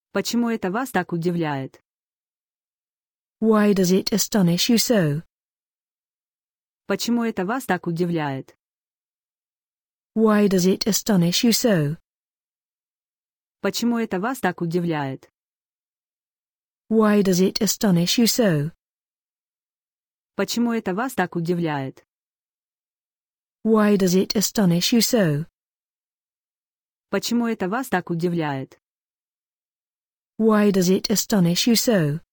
Почему это вас так удивляет? Why does it astonish you so? Почему это вас так удивляет? Why does it astonish you so? Почему это вас так удивляет? Why does it astonish you so? Почему это вас так удивляет? Why does it astonish you so? Почему это вас так удивляет? Why does it astonish you so?